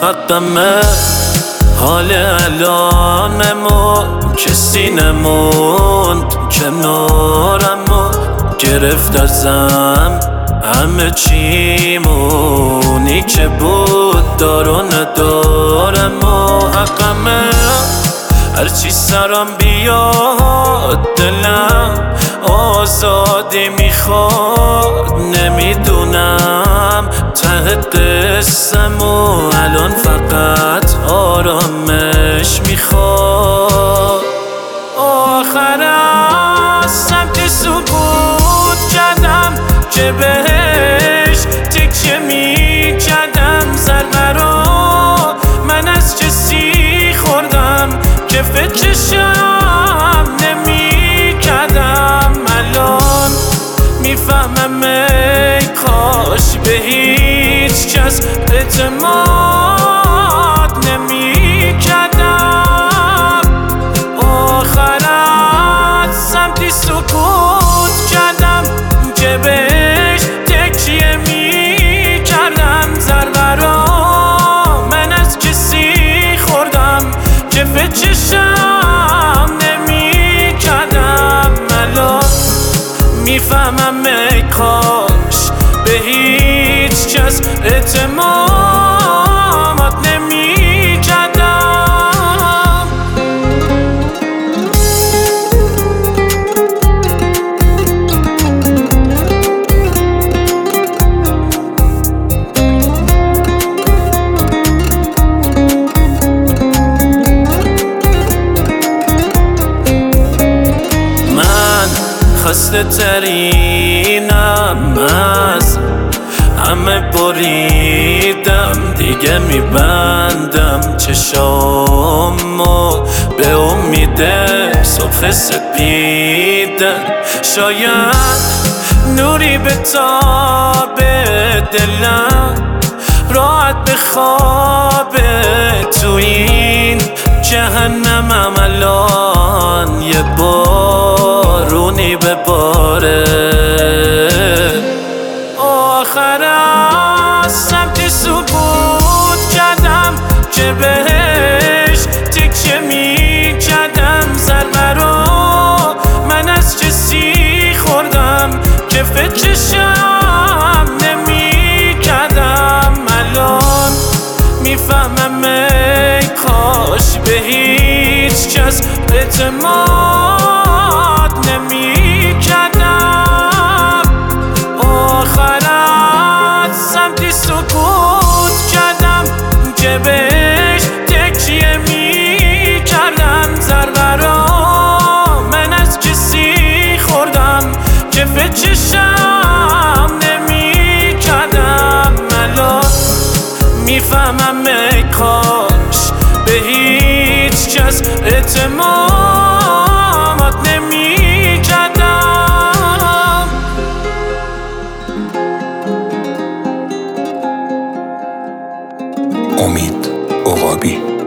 حقمه حال الانمون کسی نموند کنارمو گرفت ازم همه چیمونی که بود دار و ندارم و حقمه هرچی سرم بیاد دلم آزادی میخواد نمیدونم ته قصم و الان فقط آرامش میخواد آخر از سمت سکوت کردم که بهش تکیه میکردم ضربه رو من از کسی خوردم که فکرشم نمیکردم الان میفهمم ای کاش به هیچ کس اعتماد نمیکردم آخر از سمتی سکوت کردم که بهش تکیه میکردم ضربه را من از کسی خوردم که فکرشم نمیکردم الان میفهمم ای کاش به هیچ کس اعتماد نمیکردم من خسته ترینم از همه بریدم دیگه میبندم چشامو به امید صبح سپیدن شاید نوری به تاب دلم راحت بخوابه تو این جهنمم الان یه بارونی بباره آخر از سمت سکوت کردم که بهش تکیه میکردم ضربه رو من از کسی خوردم که فکرشم نمیکردم الان میفهمم ای کاش به هیچ کس اعتماد نمیکردم آخر از سمتی سکوت کردم که بهش تکیه میکردم ضربه را من از کسی خوردم که فکرشم نمیکردم الان میفهمم ای کاش به هیچ کس اعتماد نمیکردم امید عقابی